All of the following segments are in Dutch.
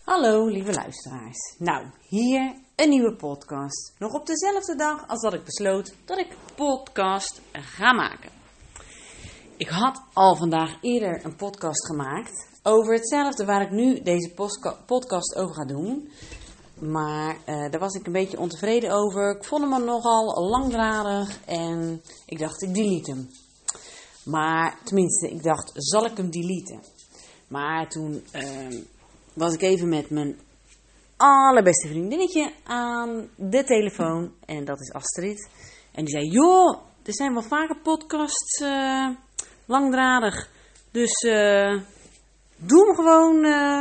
Hallo lieve luisteraars. Nou, hier een nieuwe podcast. Nog op dezelfde dag als dat ik besloot dat ik podcast ga maken. Ik had al vandaag eerder een podcast gemaakt over hetzelfde waar ik nu deze podcast over ga doen. Maar daar was ik een beetje ontevreden over. Ik vond hem nogal langdradig en ik dacht ik delete hem. Maar tenminste, ik dacht zal ik hem deleten? Maar toen was ik even met mijn allerbeste vriendinnetje aan de telefoon. En dat is Astrid. En die zei, joh, er zijn wel vaker podcasts langdradig. Dus doe hem gewoon,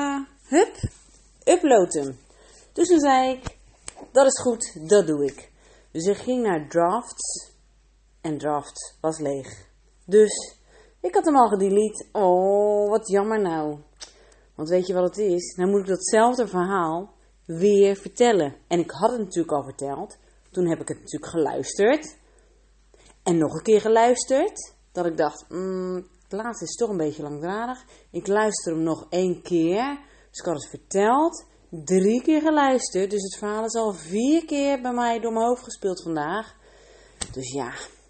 upload hem. Dus toen zei ik, dat is goed, dat doe ik. Dus ik ging naar drafts. En drafts was leeg. Dus ik had hem al gedelete. Oh, wat jammer nou. Want weet je wat het is? Nou moet ik datzelfde verhaal weer vertellen. En ik had het natuurlijk al verteld. Toen heb ik het natuurlijk geluisterd. En nog een keer geluisterd. Dat ik dacht, het laatste is toch een beetje langdradig. Ik luister hem nog 1 keer. Dus ik had het verteld. 3 keer geluisterd. Dus het verhaal is al 4 keer bij mij door mijn hoofd gespeeld vandaag. Dus ja,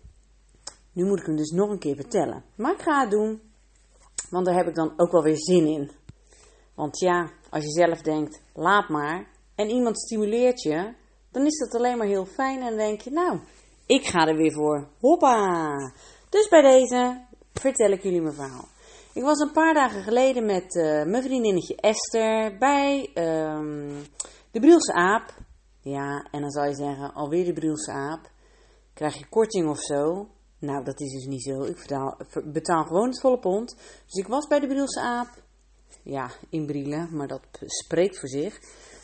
nu moet ik hem dus nog een keer vertellen. Maar ik ga het doen. Want daar heb ik dan ook wel weer zin in. Want ja, als je zelf denkt, laat maar. En iemand stimuleert je. Dan is dat alleen maar heel fijn. En dan denk je, nou, ik ga er weer voor. Hoppa. Dus bij deze vertel ik jullie mijn verhaal. Ik was een paar dagen geleden met mijn vriendinnetje Esther bij de Brielse Aap. Ja, en dan zou je zeggen, alweer de Brielse Aap. Krijg je korting of zo? Nou, dat is dus niet zo. Ik betaal gewoon het volle pond. Dus ik was bij de Brielse Aap. Ja, in Brielen, maar dat spreekt voor zich.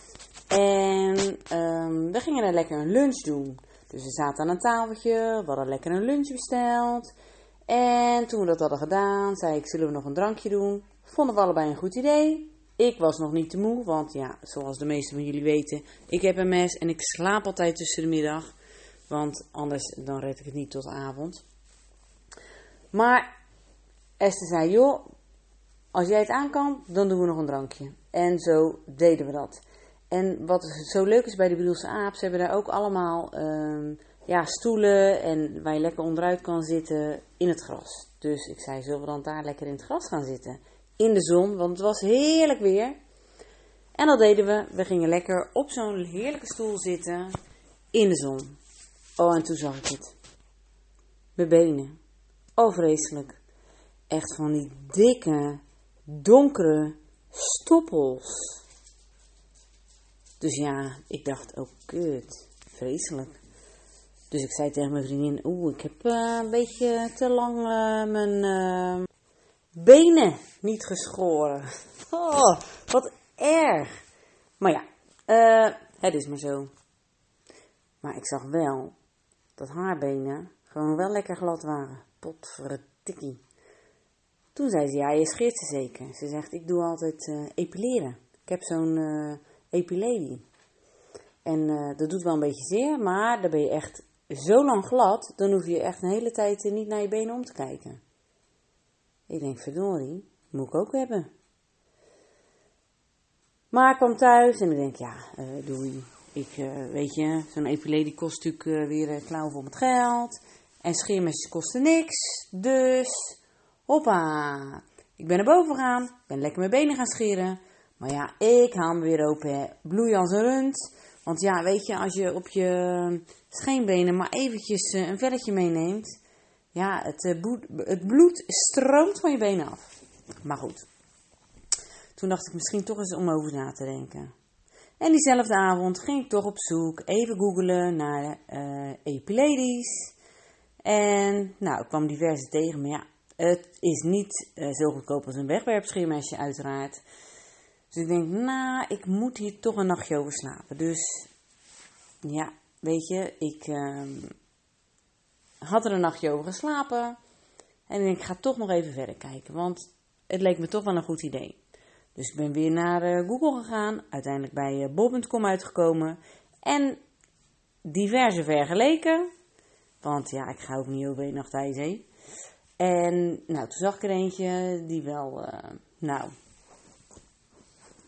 En we gingen er lekker een lunch doen. Dus we zaten aan een tafeltje, we hadden lekker een lunch besteld. En toen we dat hadden gedaan, zei ik, zullen we nog een drankje doen? Vonden we allebei een goed idee. Ik was nog niet te moe, want ja, zoals de meesten van jullie weten, ik heb MS en ik slaap altijd tussen de middag. Want anders dan red ik het niet tot avond. Maar Esther zei, joh, als jij het aan kan, dan doen we nog een drankje. En zo deden we dat. En wat zo leuk is bij de Brielse Aap, ze hebben daar ook allemaal stoelen en waar je lekker onderuit kan zitten in het gras. Dus ik zei, zullen we dan daar lekker in het gras gaan zitten? In de zon, want het was heerlijk weer. En dat deden we. We gingen lekker op zo'n heerlijke stoel zitten in de zon. Oh, en toen zag ik het. Mijn benen. Oh, vreselijk. Echt van die dikke, donkere stoppels. Dus ja, ik dacht, oh kut, vreselijk. Dus ik zei tegen mijn vriendin, ik heb een beetje te lang mijn benen niet geschoren. Oh, wat erg. Maar ja, het is maar zo. Maar ik zag wel dat haar benen gewoon wel lekker glad waren. Potverdikkie. Toen zei ze, ja, je scheert ze zeker. Ze zegt, ik doe altijd epileren. Ik heb zo'n epilady. En dat doet wel een beetje zeer, maar dan ben je echt zo lang glad, dan hoef je echt een hele tijd niet naar je benen om te kijken. Ik denk, verdorie, moet ik ook hebben. Maar ik kwam thuis en ik denk, ja, doei. Weet je, zo'n epilady kost natuurlijk weer klauwen voor het geld. En scheermesjes kosten niks. Dus, hoppa. Ik ben naar boven gegaan, ben lekker mijn benen gaan scheren. Maar ja, ik haal me weer open, hè. Bloei als een rund. Want ja, weet je, als je op je scheenbenen maar eventjes een velletje meeneemt. Ja, het bloed stroomt van je benen af. Maar goed. Toen dacht ik misschien toch eens om over na te denken. En diezelfde avond ging ik toch op zoek. Even googlen naar epiladies. En nou, ik kwam diverse tegen. Maar ja, het is niet zo goedkoop als een wegwerpscheermesje uiteraard. Dus ik denk, nou, ik moet hier toch een nachtje over slapen. Dus, ja, weet je, ik had er een nachtje over geslapen. En ik denk, ik ga toch nog even verder kijken. Want het leek me toch wel een goed idee. Dus ik ben weer naar Google gegaan. Uiteindelijk bij bol.com uitgekomen. En diverse vergeleken. Want ja, ik ga ook niet over 1 nacht ijs heen. En nou, toen zag ik er eentje die wel,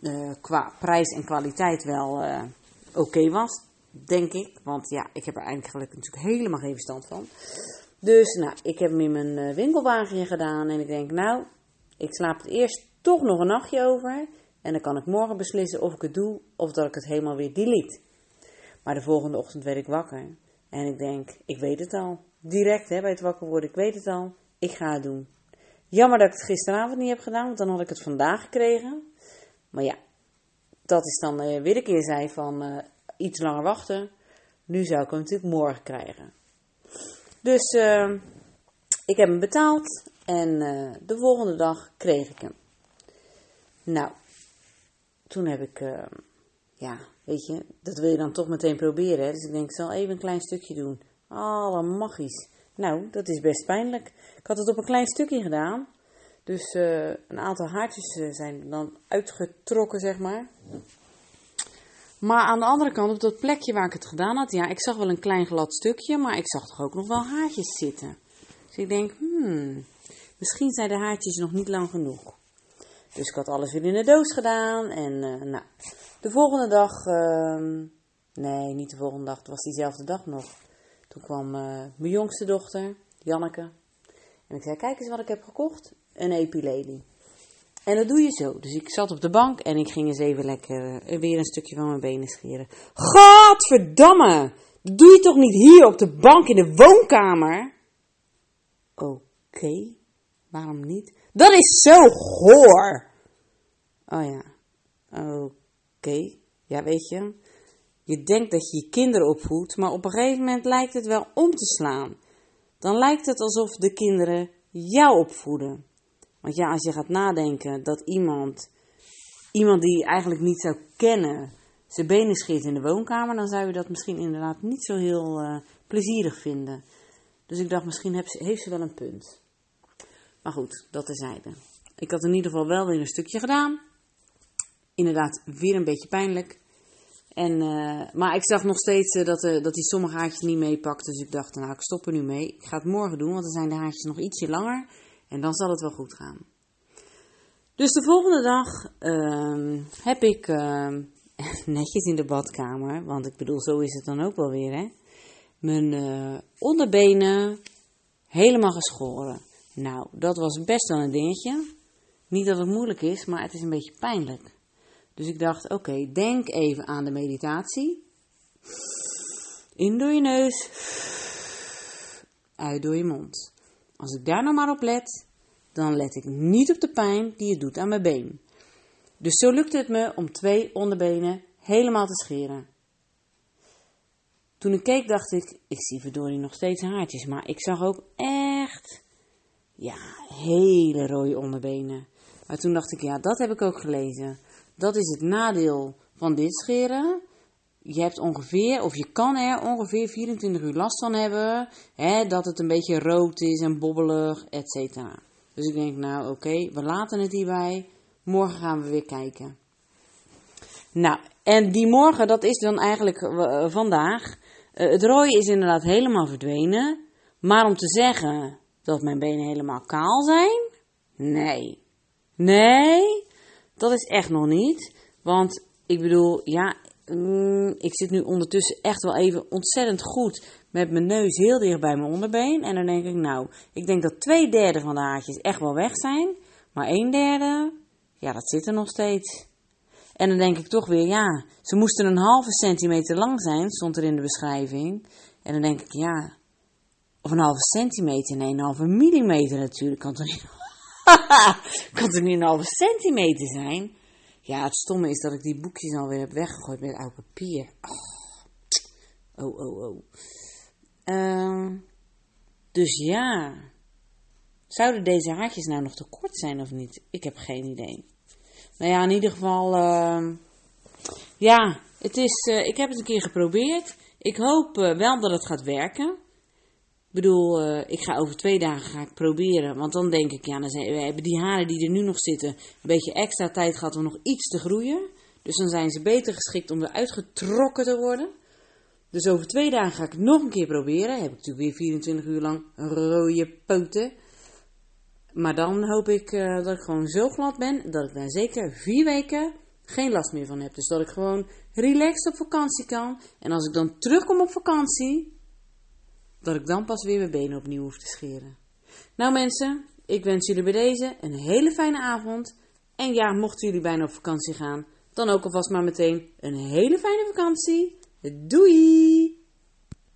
qua prijs en kwaliteit wel oké was, denk ik. Want ja, ik heb er eigenlijk natuurlijk helemaal geen verstand van. Dus nou, ik heb hem in mijn winkelwagentje gedaan en ik denk, nou, ik slaap het eerst toch nog een nachtje over. En dan kan ik morgen beslissen of ik het doe of dat ik het helemaal weer delete. Maar de volgende ochtend werd ik wakker. En ik denk, ik weet het al. Direct bij het wakker worden, ik weet het al. Ik ga het doen. Jammer dat ik het gisteravond niet heb gedaan, want dan had ik het vandaag gekregen. Maar ja, dat is dan weer een keer zei van iets langer wachten. Nu zou ik hem natuurlijk morgen krijgen. Dus ik heb hem betaald en de volgende dag kreeg ik hem. Nou, toen heb ik, weet je, dat wil je dan toch meteen proberen. Hè? Dus ik denk, ik zal even een klein stukje doen. Magisch. Nou, dat is best pijnlijk. Ik had het op een klein stukje gedaan. Dus een aantal haartjes zijn dan uitgetrokken, zeg maar. Maar aan de andere kant, op dat plekje waar ik het gedaan had, ja, ik zag wel een klein glad stukje, maar ik zag toch ook nog wel haartjes zitten. Dus ik denk, misschien zijn de haartjes nog niet lang genoeg. Dus ik had alles weer in de doos gedaan en de volgende dag, nee, niet de volgende dag, het was diezelfde dag nog. Toen kwam mijn jongste dochter, Janneke, en ik zei, kijk eens wat ik heb gekocht, een epilely. En dat doe je zo. Dus ik zat op de bank en ik ging eens even lekker weer een stukje van mijn benen scheren. Gadverdamme! Dat doe je toch niet hier op de bank in de woonkamer? Oké, waarom niet? Dat is zo goor! Oh ja, oké. Ja, weet je, je denkt dat je je kinderen opvoedt, maar op een gegeven moment lijkt het wel om te slaan. Dan lijkt het alsof de kinderen jou opvoeden. Want ja, als je gaat nadenken dat iemand die je eigenlijk niet zou kennen, zijn benen scheert in de woonkamer, dan zou je dat misschien inderdaad niet zo heel plezierig vinden. Dus ik dacht, misschien heeft ze wel een punt. Maar goed, dat terzijde. Ik had in ieder geval wel weer een stukje gedaan. Inderdaad, weer een beetje pijnlijk. Maar ik zag nog steeds dat hij sommige haartjes niet meepakte. Dus ik dacht, nou, ik stop er nu mee. Ik ga het morgen doen, want dan zijn de haartjes nog ietsje langer. En dan zal het wel goed gaan. Dus de volgende dag heb ik netjes in de badkamer. Want ik bedoel, zo is het dan ook wel weer, hè. Mijn onderbenen helemaal geschoren. Nou, dat was best wel een dingetje. Niet dat het moeilijk is, maar het is een beetje pijnlijk. Dus ik dacht, oké, denk even aan de meditatie. In door je neus. Uit door je mond. Als ik daar nou maar op let, dan let ik niet op de pijn die het doet aan mijn been. Dus zo lukte het me om 2 onderbenen helemaal te scheren. Toen ik keek dacht ik zie verdorie nog steeds haartjes. Maar ik zag ook echt, hele rode onderbenen. Maar toen dacht ik, dat heb ik ook gelezen. Dat is het nadeel van dit scheren. Je hebt je kan er ongeveer 24 uur last van hebben. Dat het een beetje rood is en bobbelig, et cetera. Dus ik denk, nou oké, we laten het hierbij. Morgen gaan we weer kijken. Nou, en die morgen, dat is dan eigenlijk vandaag. Het rode is inderdaad helemaal verdwenen. Maar om te zeggen dat mijn benen helemaal kaal zijn? Nee, dat is echt nog niet. Want ik bedoel, ik zit nu ondertussen echt wel even ontzettend goed met mijn neus heel dicht bij mijn onderbeen. En dan denk ik, ik denk dat 2/3 van de haartjes echt wel weg zijn. Maar 1/3, dat zit er nog steeds. En dan denk ik toch weer, ze moesten 1/2 centimeter lang zijn, stond er in de beschrijving. En dan denk ik, of 1/2 centimeter, nee, 1/2 millimeter natuurlijk. Kan toch niet 1/2 centimeter zijn? Ja, het stomme is dat ik die boekjes alweer heb weggegooid met oud papier. Dus zouden deze haartjes nou nog te kort zijn of niet? Ik heb geen idee. Nou ja, in ieder geval, ik heb het een keer geprobeerd. Ik hoop wel dat het gaat werken. Ik bedoel, ik ga over 2 dagen proberen. Want dan denk ik, we hebben die haren die er nu nog zitten een beetje extra tijd gehad om nog iets te groeien. Dus dan zijn ze beter geschikt om eruit getrokken te worden. Dus over 2 dagen ga ik het nog een keer proberen. Heb ik natuurlijk weer 24 uur lang rode poten. Maar dan hoop ik dat ik gewoon zo glad ben dat ik daar zeker 4 weken geen last meer van heb. Dus dat ik gewoon relaxed op vakantie kan. En als ik dan terugkom op vakantie, dat ik dan pas weer mijn benen opnieuw hoef te scheren. Nou mensen, ik wens jullie bij deze een hele fijne avond. En ja, mochten jullie bijna op vakantie gaan, dan ook alvast maar meteen een hele fijne vakantie. Doei!